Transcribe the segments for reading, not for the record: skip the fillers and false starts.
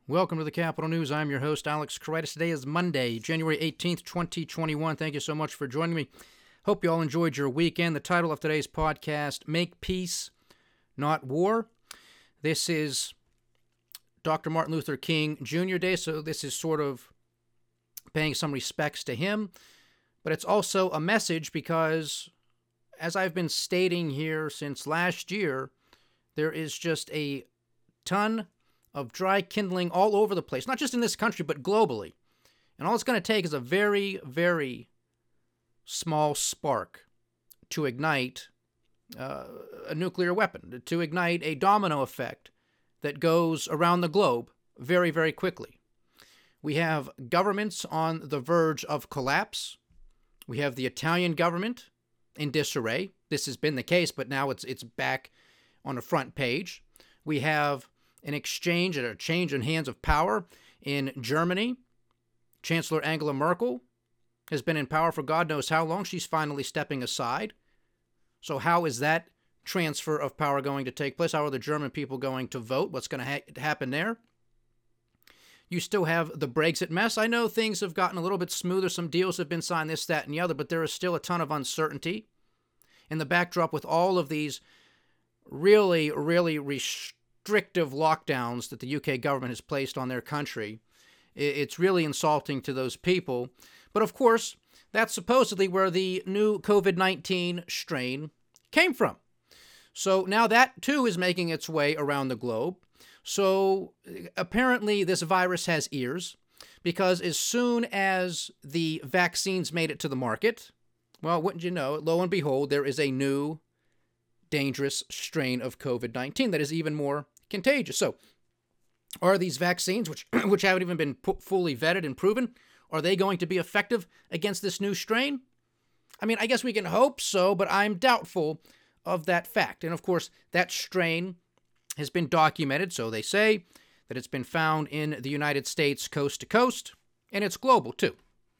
Welcome to the Capital News. I'm your host, Alex Koritis. Today is Monday, January 18th, 2021. Thank you so much for joining me. Hope you all enjoyed your weekend. The title of today's podcast, Make Peace, Not War. This is Dr. Martin Luther King Jr. Day, so this is sort of paying some respects to him. But it's also a message because, as I've been stating here since last year, there is just a ton of dry kindling all over the place, not just in this country, but globally. And all it's going to take is a very, very small spark to ignite a nuclear weapon, to ignite a domino effect that goes around the globe very, very quickly. We have governments on the verge of collapse. We have the Italian government in disarray. This has been the case, but now it's back on the front page. We have an exchange and a change in hands of power in Germany. Chancellor Angela Merkel has been in power for God knows how long. She's finally stepping aside. So how is that transfer of power going to take place? How are the German people going to vote? What's going to happen there? You still have the Brexit mess. I know things have gotten a little bit smoother. Some deals have been signed, this, that, and the other, but there is still a ton of uncertainty. In the backdrop with all of these really, really restrictive lockdowns that the UK government has placed on their country, it's really insulting to those people. But of course, that's supposedly where the new COVID-19 strain came from. So now that too is making its way around the globe. So apparently this virus has ears, because as soon as the vaccines made it to the market, well, wouldn't you know, lo and behold, there is a new dangerous strain of COVID-19 that is even more contagious. So are these vaccines, which haven't even been fully vetted and proven, are they going to be effective against this new strain? I mean, I guess we can hope so, but I'm doubtful of that fact. And of course, that strain has been documented, so they say, that it's been found in the United States coast to coast, and it's global too.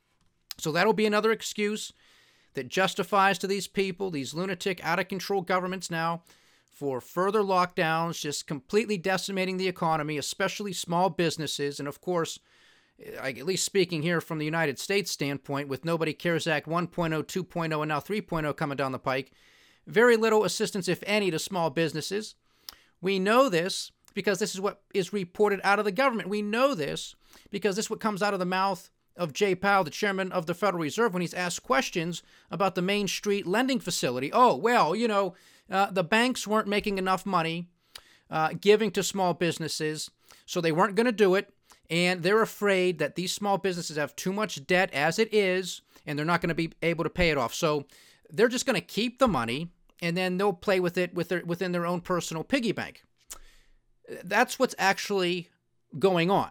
So that'll be another excuse that justifies to these people, these lunatic, out-of-control governments now, for further lockdowns, just completely decimating the economy, especially small businesses. And of course, at least speaking here from the United States standpoint, with Nobody Cares Act 1.0, 2.0, and now 3.0 coming down the pike, very little assistance, if any, to small businesses. We know this because this is what is reported out of the government. We know this because this is what comes out of the mouth of Jay Powell, the chairman of the Federal Reserve, when he's asked questions about the Main Street lending facility. Oh, well, the banks weren't making enough money giving to small businesses, so they weren't going to do it, and they're afraid that these small businesses have too much debt as it is, and they're not going to be able to pay it off. So they're just going to keep the money, and then they'll play with it within their own personal piggy bank. That's what's actually going on.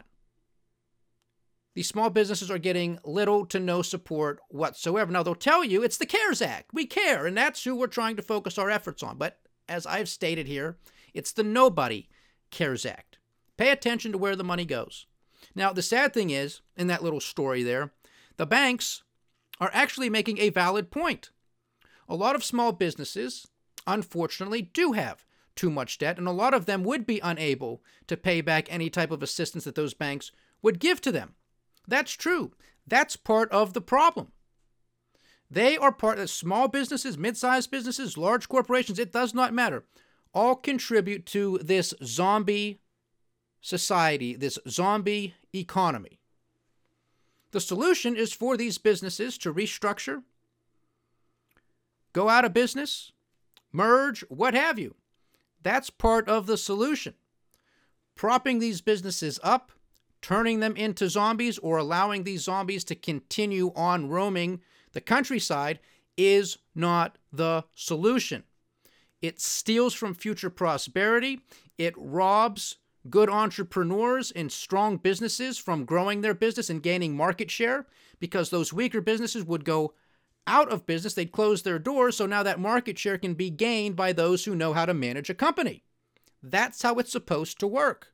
These small businesses are getting little to no support whatsoever. Now, they'll tell you it's the CARES Act. We care, and that's who we're trying to focus our efforts on. But as I've stated here, it's the Nobody CARES Act. Pay attention to where the money goes. Now, the sad thing is, in that little story there, the banks are actually making a valid point. A lot of small businesses, unfortunately, do have too much debt, and a lot of them would be unable to pay back any type of assistance that those banks would give to them. That's true. That's part of the problem. They are part of small businesses, mid-sized businesses, large corporations. It does not matter. All contribute to this zombie society, this zombie economy. The solution is for these businesses to restructure, go out of business, merge, what have you. That's part of the solution. Propping these businesses up, turning them into zombies, or allowing these zombies to continue on roaming the countryside is not the solution. It steals from future prosperity. It robs good entrepreneurs and strong businesses from growing their business and gaining market share, because those weaker businesses would go out of business. They'd close their doors, so now that market share can be gained by those who know how to manage a company. That's how it's supposed to work.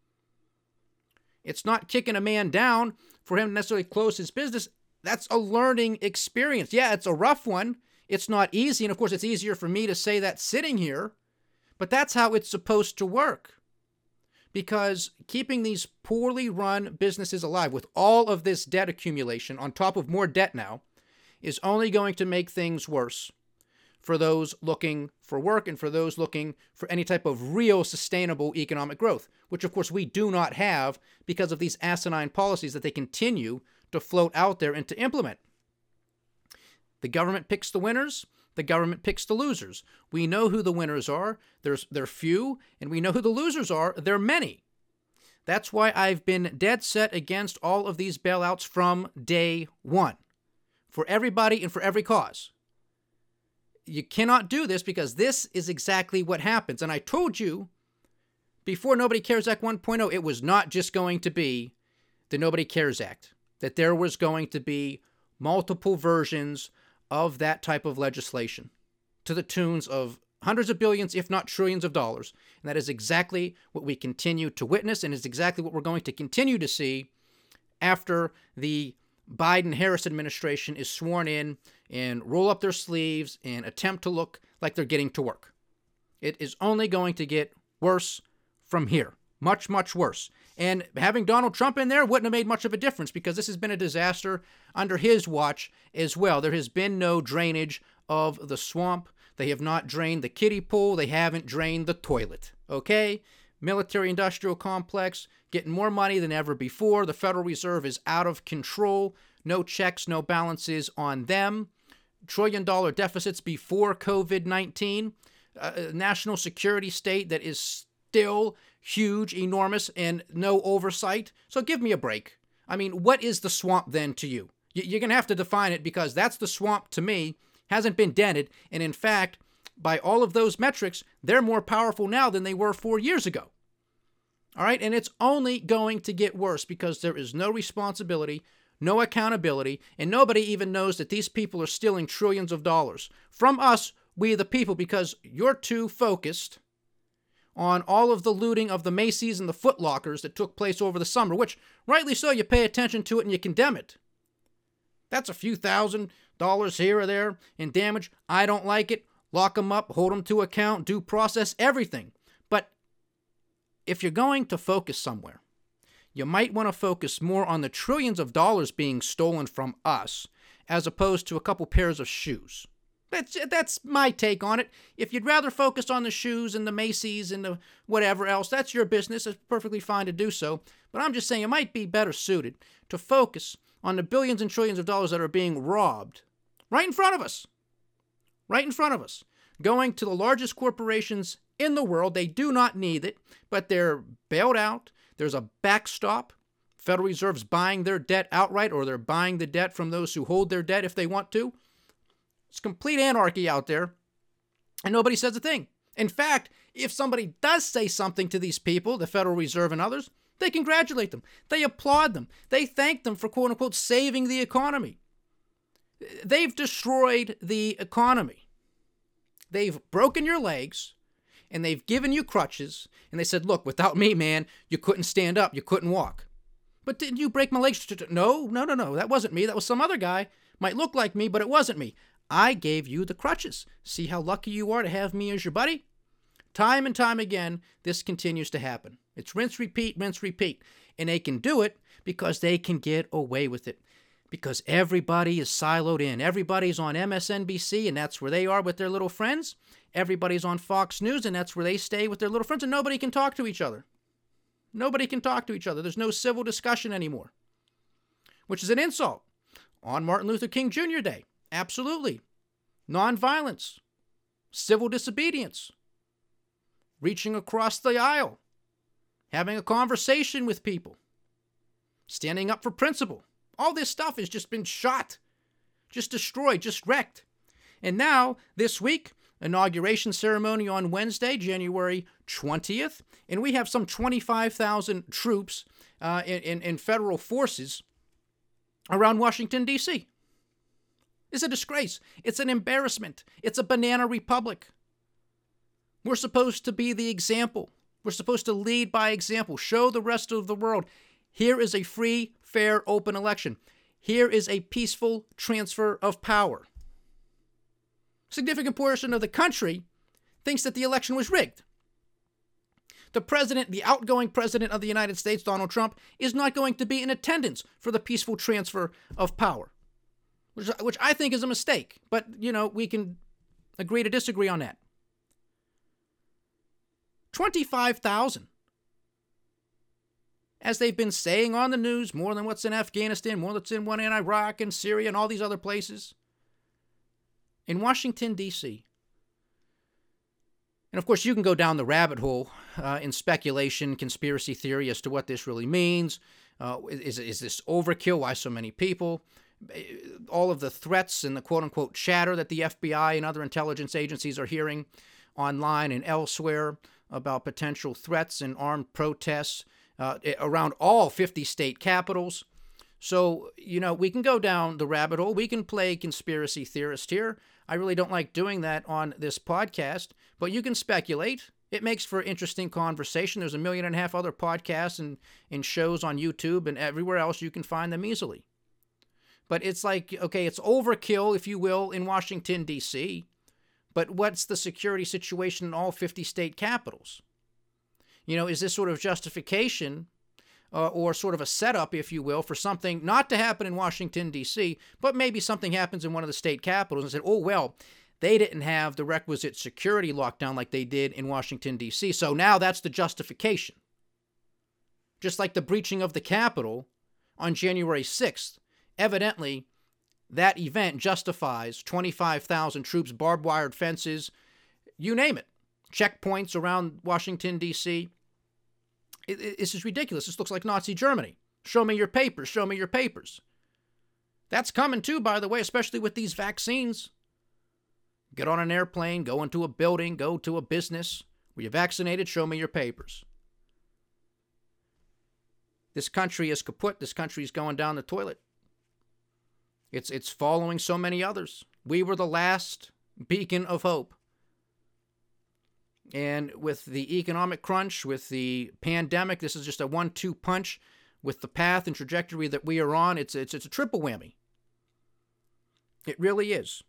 It's not kicking a man down for him to necessarily close his business. That's a learning experience. Yeah, it's a rough one. It's not easy. And of course, it's easier for me to say that sitting here, but that's how it's supposed to work. because keeping these poorly run businesses alive with all of this debt accumulation on top of more debt now is only going to make things worse for those looking for work and for those looking for any type of real sustainable economic growth, which of course we do not have because of these asinine policies that they continue to float out there and to implement. The government picks the winners. The government picks the losers. We know who the winners are. They're few, and we know who the losers are. They're many. That's why I've been dead set against all of these bailouts from day one, for everybody and for every cause. You cannot do this because this is exactly what happens. And I told you before Nobody Cares Act 1.0, it was not just going to be the Nobody Cares Act, that there was going to be multiple versions of that type of legislation to the tunes of hundreds of billions, if not trillions of dollars. And that is exactly what we continue to witness, and is exactly what we're going to continue to see after the Biden-Harris administration is sworn in and roll up their sleeves and attempt to look like they're getting to work. It is only going to get worse from here. Much, much worse. And having Donald Trump in there wouldn't have made much of a difference because this has been a disaster under his watch as well. There has been no drainage of the swamp. They have not drained the kiddie pool. They haven't drained the toilet. Okay? Military-industrial complex, getting more money than ever before. The Federal Reserve is out of control. No checks, no balances on them. $1 trillion deficits before COVID-19. National security state that is still huge, enormous, and no oversight. So give me a break. I mean, what is the swamp then to you? You're going to have to define it, because that's the swamp to me. Hasn't been dented. And in fact, by all of those metrics, they're more powerful now than they were 4 years ago. All right. And it's only going to get worse because there is no responsibility, no accountability, and nobody even knows that these people are stealing trillions of dollars from us, we the people, because you're too focused on all of the looting of the Macy's and the Foot Lockers that took place over the summer, which, rightly so, you pay attention to it and you condemn it. That's a few $1,000s here or there in damage. I don't like it. Lock them up, hold them to account, due process, everything. But if you're going to focus somewhere, you might want to focus more on the trillions of dollars being stolen from us as opposed to a couple pairs of shoes. That's my take on it. If you'd rather focus on the shoes and the Macy's and the whatever else, that's your business. It's perfectly fine to do so. But I'm just saying it might be better suited to focus on the billions and trillions of dollars that are being robbed right in front of us. Right in front of us. Going to the largest corporations in the world. They do not need it, but they're bailed out. There's a backstop. Federal Reserve's buying their debt outright, or they're buying the debt from those who hold their debt if they want to. It's complete anarchy out there, and nobody says a thing. In fact, if somebody does say something to these people, the Federal Reserve and others, they congratulate them. They applaud them. They thank them for, quote unquote, saving the economy. They've destroyed the economy. They've broken your legs, and they've given you crutches, and they said, look, without me, man, you couldn't stand up, you couldn't walk. But didn't you break my legs? No, that wasn't me. That was some other guy. Might look like me, but it wasn't me. I gave you the crutches. See how lucky you are to have me as your buddy? Time and time again, this continues to happen. It's rinse, repeat, rinse, repeat. And they can do it because they can get away with it. Because everybody is siloed in. Everybody's on MSNBC, and that's where they are with their little friends. Everybody's on Fox News, and that's where they stay with their little friends, and nobody can talk to each other. Nobody can talk to each other. There's no civil discussion anymore, which is an insult. On Martin Luther King Jr. Day, absolutely. Nonviolence, civil disobedience, reaching across the aisle, having a conversation with people, standing up for principle. All this stuff has just been shot, just destroyed, just wrecked. And now, this week, inauguration ceremony on Wednesday, January 20th, and we have some 25,000 troops in federal forces around Washington, D.C. It's a disgrace. It's an embarrassment. It's a banana republic. We're supposed to be the example. We're supposed to lead by example. Show the rest of the world. Here is a free, fair, open election. Here is a peaceful transfer of power. A significant portion of the country thinks that the election was rigged. The president, the outgoing president of the United States, Donald Trump, is not going to be in attendance for the peaceful transfer of power, which I think is a mistake. But, we can agree to disagree on that. 25,000. As they've been saying on the news, more than what's in Afghanistan, more than what's in Iraq and Syria and all these other places. In Washington, D.C. And of course, you can go down the rabbit hole in speculation, conspiracy theory as to what this really means. Is this overkill? Why so many people? All of the threats and the quote-unquote chatter that the FBI and other intelligence agencies are hearing online and elsewhere about potential threats and armed protests around all 50 state capitals. So, we can go down the rabbit hole. We can play conspiracy theorist here. I really don't like doing that on this podcast, but you can speculate. It makes for interesting conversation. There's 1.5 million other podcasts and shows on YouTube and everywhere else. You can find them easily. But it's like, okay, it's overkill, if you will, in Washington, D.C., but what's the security situation in all 50 state capitals? Is this sort of justification or sort of a setup, if you will, for something not to happen in Washington, D.C., but maybe something happens in one of the state capitals and said, oh, well, they didn't have the requisite security lockdown like they did in Washington, D.C., so now that's the justification. Just like the breaching of the Capitol on January 6th, evidently that event justifies 25,000 troops, barbed wired fences, you name it, checkpoints around Washington, D.C., This is ridiculous. This looks like Nazi Germany. Show me your papers. Show me your papers. That's coming too, by the way, especially with these vaccines. Get on an airplane, go into a building, go to a business. Were you vaccinated? Show me your papers. This country is kaput. This country is going down the toilet. It's following so many others. We were the last beacon of hope. And with the economic crunch, with the pandemic, this is just a 1-2 punch with the path and trajectory that we are on. It's a triple whammy. It really is.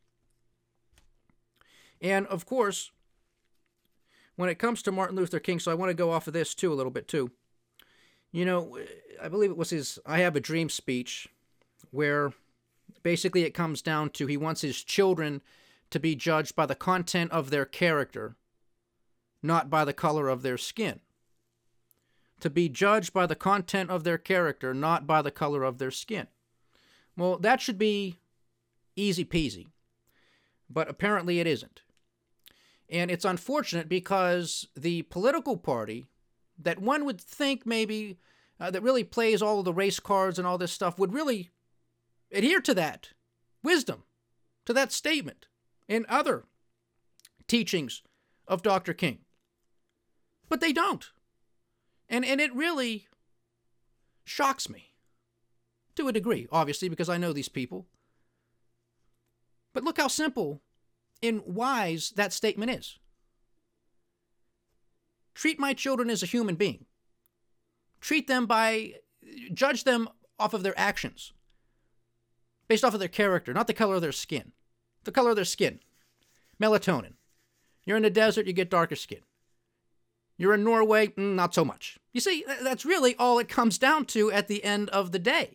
And of course, when it comes to Martin Luther King, so I want to go off of this too a little bit too. I believe it was his I Have a Dream speech where basically it comes down to he wants his children to be judged by the content of their character, not by the color of their skin. To be judged by the content of their character, not by the color of their skin. Well, that should be easy peasy, but apparently it isn't. And it's unfortunate because the political party that one would think maybe that really plays all of the race cards and all this stuff would really adhere to that wisdom, to that statement, and other teachings of Dr. King. But they don't. And it really shocks me to a degree, obviously, because I know these people. But look how simple and wise that statement is. Treat my children as a human being. Judge them off of their actions, based off of their character, not the color of their skin. The color of their skin. Melatonin. You're in the desert, you get darker skin. You're in Norway, not so much. You see, that's really all it comes down to at the end of the day.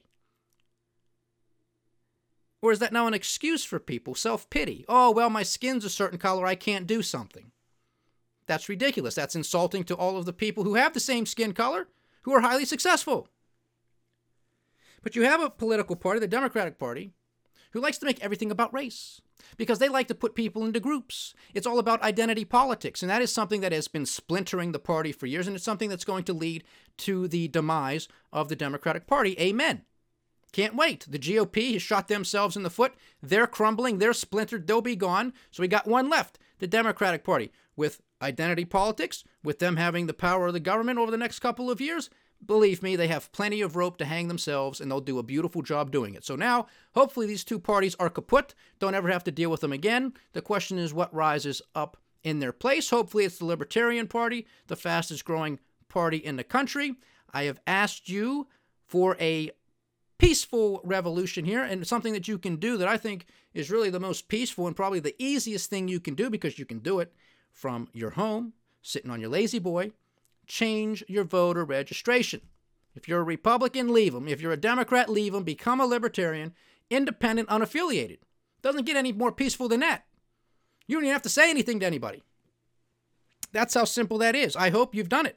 Or is that now an excuse for people? Self-pity. Oh, well, my skin's a certain color, I can't do something. That's ridiculous. That's insulting to all of the people who have the same skin color, who are highly successful. But you have a political party, the Democratic Party, who likes to make everything about race because they like to put people into groups. It's all about identity politics, and that is something that has been splintering the party for years, and it's something that's going to lead to the demise of the Democratic Party. Amen. Can't wait. The GOP has shot themselves in the foot. They're crumbling. They're splintered. They'll be gone. So we got one left, the Democratic Party, with identity politics, with them having the power of the government over the next couple of years. Believe me, they have plenty of rope to hang themselves, and they'll do a beautiful job doing it. So now, hopefully these two parties are kaput. Don't ever have to deal with them again. The question is what rises up in their place. Hopefully it's the Libertarian Party, the fastest growing party in the country. I have asked you for a peaceful revolution here, and something that you can do that I think is really the most peaceful and probably the easiest thing you can do, because you can do it from your home, sitting on your lazy boy, change your voter registration. If you're a Republican, leave them. If you're a Democrat, leave them. Become a libertarian, independent, unaffiliated. Doesn't get any more peaceful than that. You don't even have to say anything to anybody. That's how simple that is. I hope you've done it.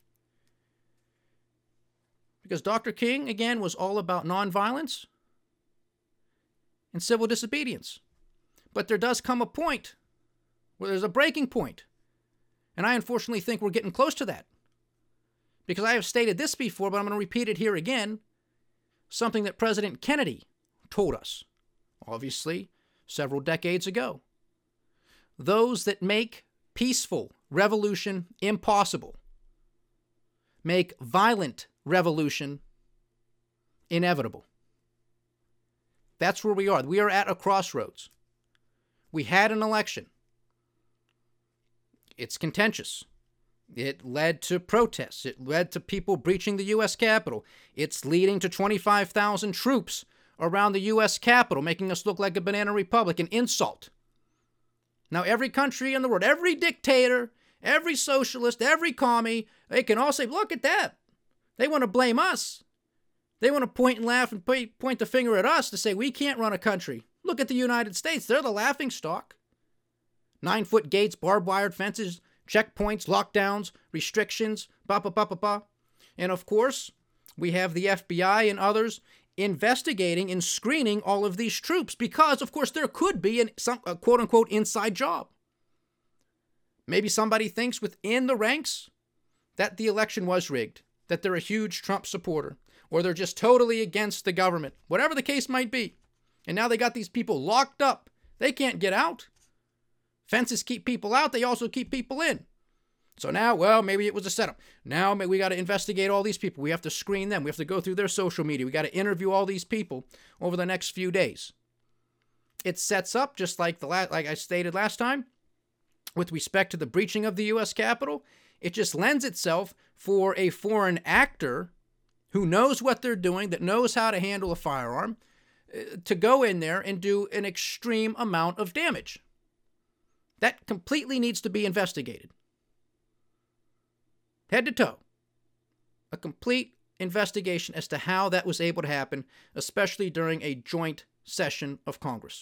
Because Dr. King, again, was all about nonviolence and civil disobedience. But there does come a point where there's a breaking point. And I unfortunately think we're getting close to that. Because I have stated this before, but I'm going to repeat it here again. Something that President Kennedy told us, obviously, several decades ago. Those that make peaceful revolution impossible make violent revolution inevitable. That's where we are. We are at a crossroads. We had an election. It's contentious. It led to protests. It led to people breaching the U.S. Capitol. It's leading to 25,000 troops around the U.S. Capitol, making us look like a banana republic, an insult. Now, every country in the world, every dictator, every socialist, every commie, they can all say, look at that. They want to blame us. They want to point and laugh and point the finger at us to say we can't run a country. Look at the United States. They're the laughing stock. 9-foot gates, barbed wired fences, checkpoints, lockdowns, restrictions, And of course, we have the FBI and others investigating and screening all of these troops because, of course, there could be a quote-unquote inside job. Maybe somebody thinks within the ranks that the election was rigged, that they're a huge Trump supporter, or they're just totally against the government, whatever the case might be. And now they got these people locked up. They can't get out. Fences keep people out. They also keep people in. So now, well, maybe it was a setup. Now we got to investigate all these people. We have to screen them. We have to go through their social media. We got to interview all these people over the next few days. It sets up, just like like I stated last time, with respect to the breaching of the U.S. Capitol, it just lends itself for a foreign actor who knows what they're doing, that knows how to handle a firearm, to go in there and do an extreme amount of damage. That completely needs to be investigated. Head to toe. A complete investigation as to how that was able to happen, especially during a joint session of Congress.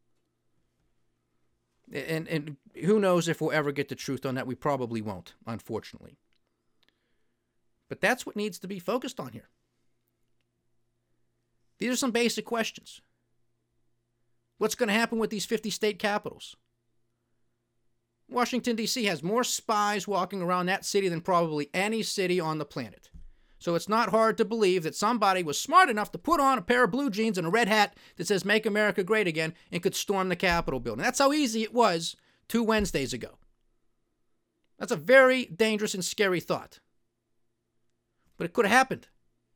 And who knows if we'll ever get the truth on that. We probably won't, unfortunately. But that's what needs to be focused on here. These are some basic questions. What's going to happen with these 50 state capitals? Washington, D.C. has more spies walking around that city than probably any city on the planet. So it's not hard to believe that somebody was smart enough to put on a pair of blue jeans and a red hat that says "Make America Great Again" and could storm the Capitol building. That's how easy it was 2 Wednesdays ago. That's a very dangerous and scary thought. But it could have happened.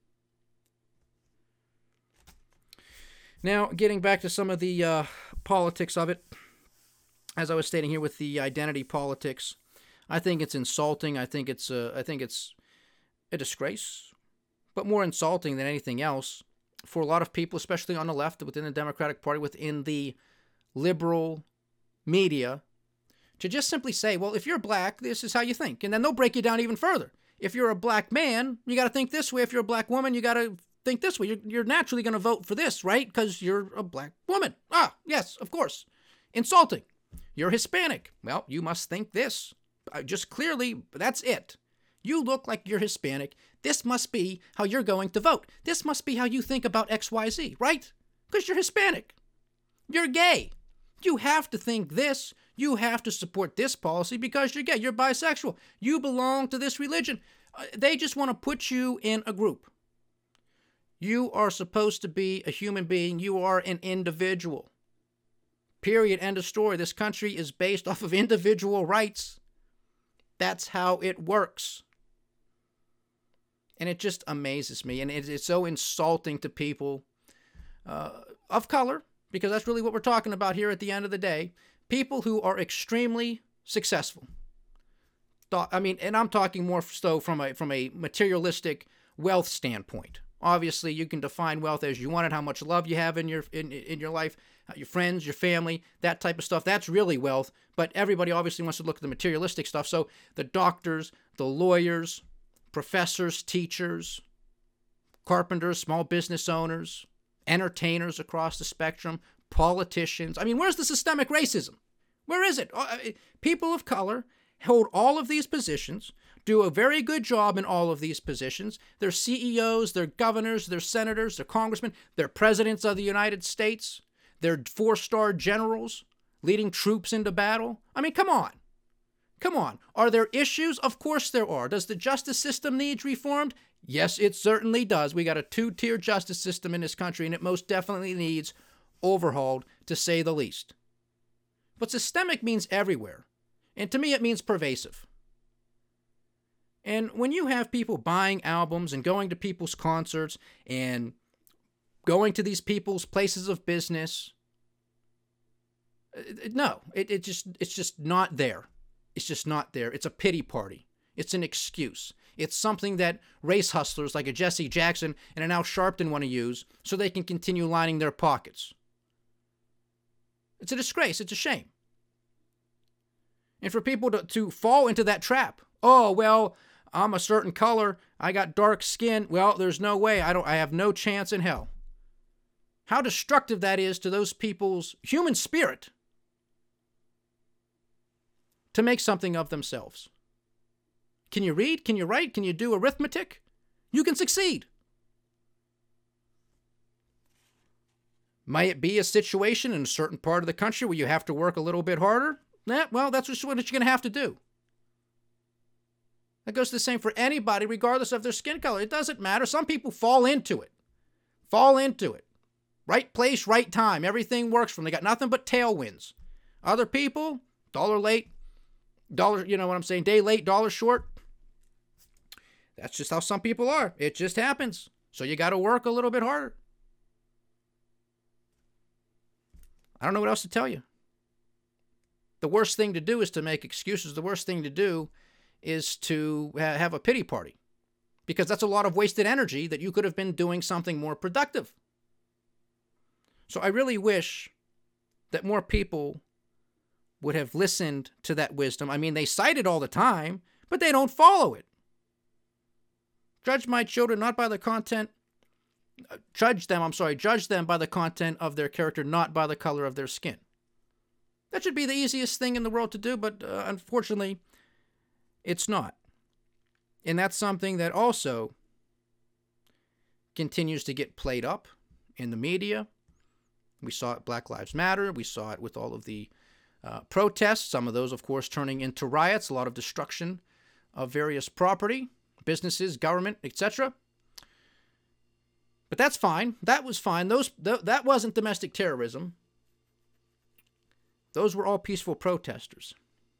Now, getting back to some of the politics of it, as I was stating here with the identity politics, I think it's insulting. I think it's a disgrace, but more insulting than anything else for a lot of people, especially on the left, within the Democratic Party, within the liberal media, to just simply say, well, if you're black, this is how you think. And then they'll break you down even further. If you're a black man, you got to think this way. If you're a black woman, you got to think this way. You're naturally going to vote for this, right? Because you're a black woman. Ah, yes, of course. Insulting. You're Hispanic. Well, you must think this. Just clearly, that's it. You look like you're Hispanic. This must be how you're going to vote. This must be how you think about XYZ, right? Because you're Hispanic. You're gay. You have to think this. You have to support this policy because you're gay. You're bisexual. You belong to this religion. They just want to put you in a group. You are supposed to be a human being. You are an individual. Period. End of story. This country is based off of individual rights. That's how it works. And it just amazes me. And it's so insulting to people of color, because that's really what we're talking about here at the end of the day. People who are extremely successful. I mean, and I'm talking more so from a materialistic wealth standpoint. Obviously, you can define wealth as you want it, how much love you have in your life, your friends, your family, that type of stuff. That's really wealth. But everybody obviously wants to look at the materialistic stuff. So the doctors, the lawyers, professors, teachers, carpenters, small business owners, entertainers across the spectrum, politicians. I mean, where's the systemic racism? Where is it? People of color hold all of these positions, do a very good job in all of these positions. They're CEOs, they're governors, they're senators, they're congressmen, they're presidents of the United States, they're 4-star generals leading troops into battle. I mean, come on. Come on. Are there issues? Of course there are. Does the justice system need reformed? Yes, it certainly does. We got a 2-tier justice system in this country, and it most definitely needs overhauled, to say the least. But systemic means everywhere. And to me, it means pervasive. And when you have people buying albums and going to people's concerts and going to these people's places of business, no, it's just not there. It's just not there. It's a pity party. It's an excuse. It's something that race hustlers like a Jesse Jackson and an Al Sharpton want to use so they can continue lining their pockets. It's a disgrace. It's a shame. And for people to fall into that trap, oh, well, I'm a certain color, I got dark skin, well, there's no way, I have no chance in hell. How destructive that is to those people's human spirit to make something of themselves. Can you read? Can you write? Can you do arithmetic? You can succeed. Might it be a situation in a certain part of the country where you have to work a little bit harder? Well, that's what you're going to have to do. That goes the same for anybody, regardless of their skin color. It doesn't matter. Some people fall into it. Right place, right time. Everything works for them. They got nothing but tailwinds. Other people, dollar late, you know what I'm saying, day late, dollar short. That's just how some people are. It just happens. So you got to work a little bit harder. I don't know what else to tell you. The worst thing to do is to make excuses. The worst thing to do is to have a pity party, because that's a lot of wasted energy that you could have been doing something more productive. So I really wish that more people would have listened to that wisdom. I mean, they cite it all the time, but they don't follow it. Judge my children not by the content. Judge them by the content of their character, not by the color of their skin. That should be the easiest thing in the world to do, but unfortunately, it's not. And that's something that also continues to get played up in the media. We saw it Black Lives Matter. We saw it with all of the protests, some of those, of course, turning into riots, a lot of destruction of various property, businesses, government, etc. But that's fine. That was fine. That wasn't domestic terrorism. Those were all peaceful protesters.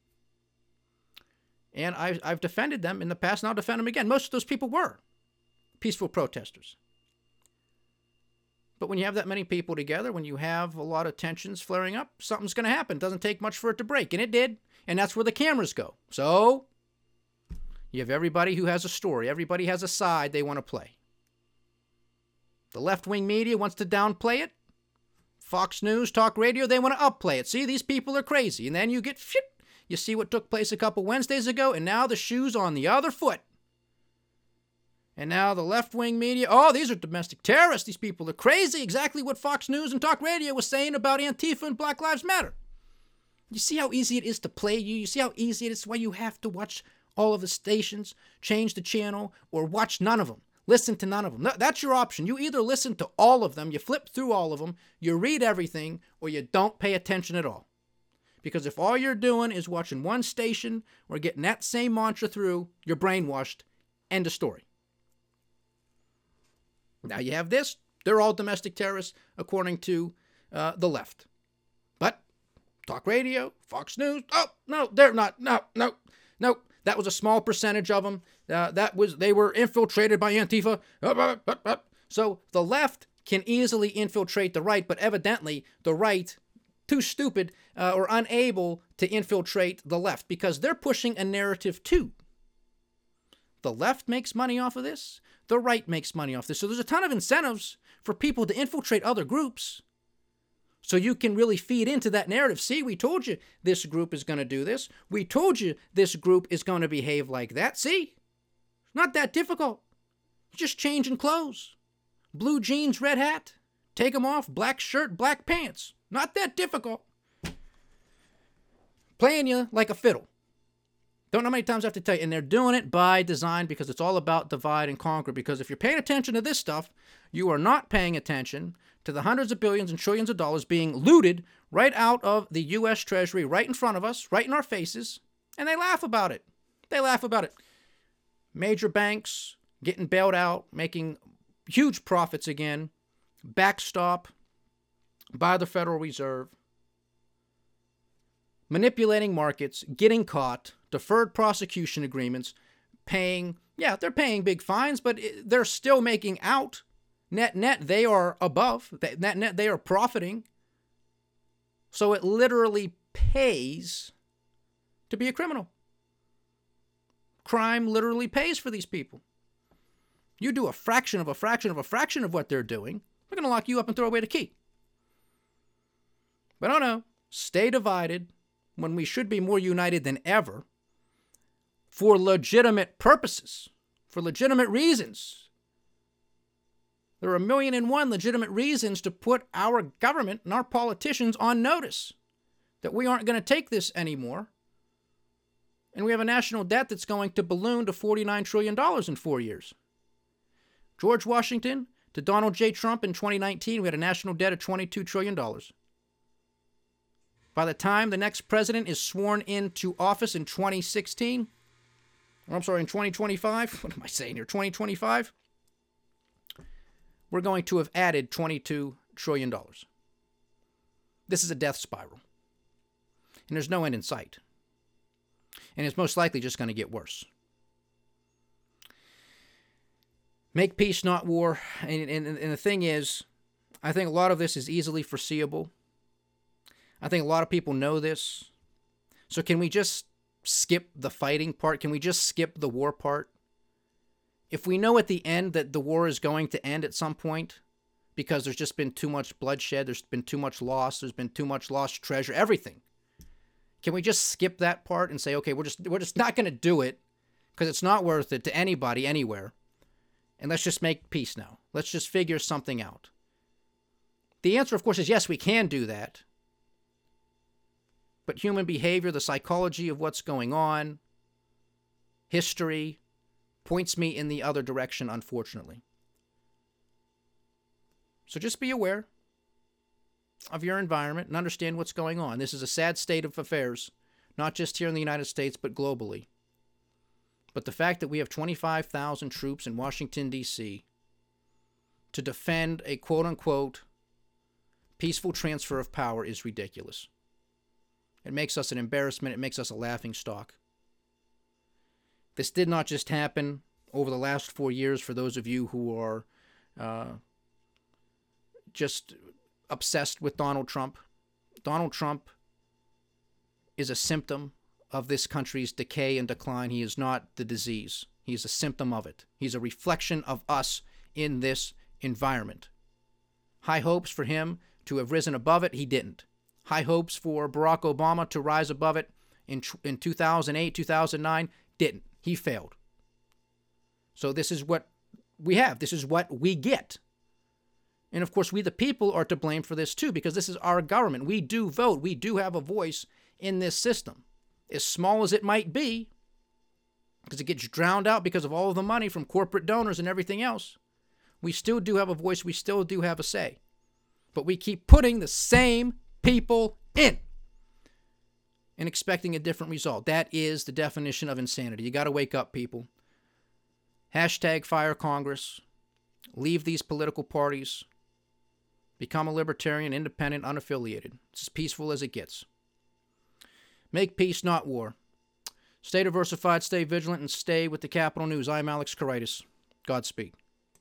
And I've defended them in the past, and I'll defend them again. Most of those people were peaceful protesters. But when you have that many people together, when you have a lot of tensions flaring up, something's going to happen. It doesn't take much for it to break, and it did. And that's where the cameras go. So you have everybody who has a story. Everybody has a side they want to play. The left-wing media wants to downplay it. Fox News, talk radio, they want to upplay it. See, these people are crazy. And then you get, you see what took place a couple Wednesdays ago, and now the shoe's on the other foot. And now the left-wing media, oh, these are domestic terrorists. These people are crazy. Exactly what Fox News and talk radio was saying about Antifa and Black Lives Matter. You see how easy it is to play you? You see how easy it is? Why you have to watch all of the stations, change the channel, or watch none of them. Listen to none of them. That's your option. You either listen to all of them, you flip through all of them, you read everything, or you don't pay attention at all. Because if all you're doing is watching one station or getting that same mantra through, you're brainwashed. End of story. Now you have this. They're all domestic terrorists, according to the left. But talk radio, Fox News, oh, no, they're not. No. That was a small percentage of them. They were infiltrated by Antifa. So the left can easily infiltrate the right, but evidently the right, too stupid or unable to infiltrate the left because they're pushing a narrative too. The left makes money off of this. The right makes money off this. So there's a ton of incentives for people to infiltrate other groups so you can really feed into that narrative. See, we told you this group is going to do this. We told you this group is going to behave like that. See? Not that difficult. Just changing clothes. Blue jeans, red hat. Take them off. Black shirt, black pants. Not that difficult. Playing you like a fiddle. Don't know how many times I have to tell you. And they're doing it by design because it's all about divide and conquer. Because if you're paying attention to this stuff, you are not paying attention to the hundreds of billions and trillions of dollars being looted right out of the U.S. Treasury, right in front of us, right in our faces. And they laugh about it. They laugh about it. Major banks getting bailed out, making huge profits again, backstop by the Federal Reserve, manipulating markets, getting caught, deferred prosecution agreements, paying, they're paying big fines, but they're still making out. Net, they are above. Net, they are profiting. So it literally pays to be a criminal. Crime literally pays for these people. You do a fraction of what they're doing, they're going to lock you up and throw away the key. But no, stay divided when we should be more united than ever for legitimate purposes, for legitimate reasons. There are 1,000,001 legitimate reasons to put our government and our politicians on notice that we aren't going to take this anymore. And we have a national debt that's going to balloon to $49 trillion in 4 years. George Washington to Donald J. Trump in 2019, we had a national debt of $22 trillion. By the time the next president is sworn into office in 2025, what am I saying here, 2025, we're going to have added $22 trillion. This is a death spiral. And there's no end in sight. And it's most likely just going to get worse. Make peace, not war. And the thing is, I think a lot of this is easily foreseeable. I think a lot of people know this. So can we just skip the fighting part? Can we just skip the war part? If we know at the end that the war is going to end at some point because there's just been too much bloodshed, there's been too much loss, there's been too much lost treasure, everything. Can we just skip that part and say, okay, we're just not going to do it because it's not worth it to anybody anywhere. And let's just make peace now. Let's just figure something out. The answer, of course, is yes, we can do that. But human behavior, the psychology of what's going on, history, points me in the other direction, unfortunately. So just be aware of your environment and understand what's going on. This is a sad state of affairs, not just here in the United States, but globally. But the fact that we have 25,000 troops in Washington, D.C. to defend a quote-unquote peaceful transfer of power is ridiculous. It makes us an embarrassment. It makes us a laughingstock. This did not just happen over the last 4 years for those of you who are just obsessed with Donald Trump. Donald Trump is a symptom of this country's decay and decline. He is not the disease. He is a symptom of it. He's a reflection of us in this environment. High hopes for him to have risen above it. He didn't. High hopes for Barack Obama to rise above it in 2008, 2009. Didn't. He failed. So this is what we have. This is what we get. And of course, we the people are to blame for this too, because this is our government. We do vote. We do have a voice in this system. As small as it might be, because it gets drowned out because of all of the money from corporate donors and everything else, we still do have a voice. We still do have a say. But we keep putting the same people in and expecting a different result. That is the definition of insanity. You got to wake up, people. Hashtag fire Congress. Leave these political parties. Become a libertarian, independent, unaffiliated. It's as peaceful as it gets. Make peace, not war. Stay diversified, stay vigilant, and stay with the Capital News. I'm Alex Koritis. Godspeed.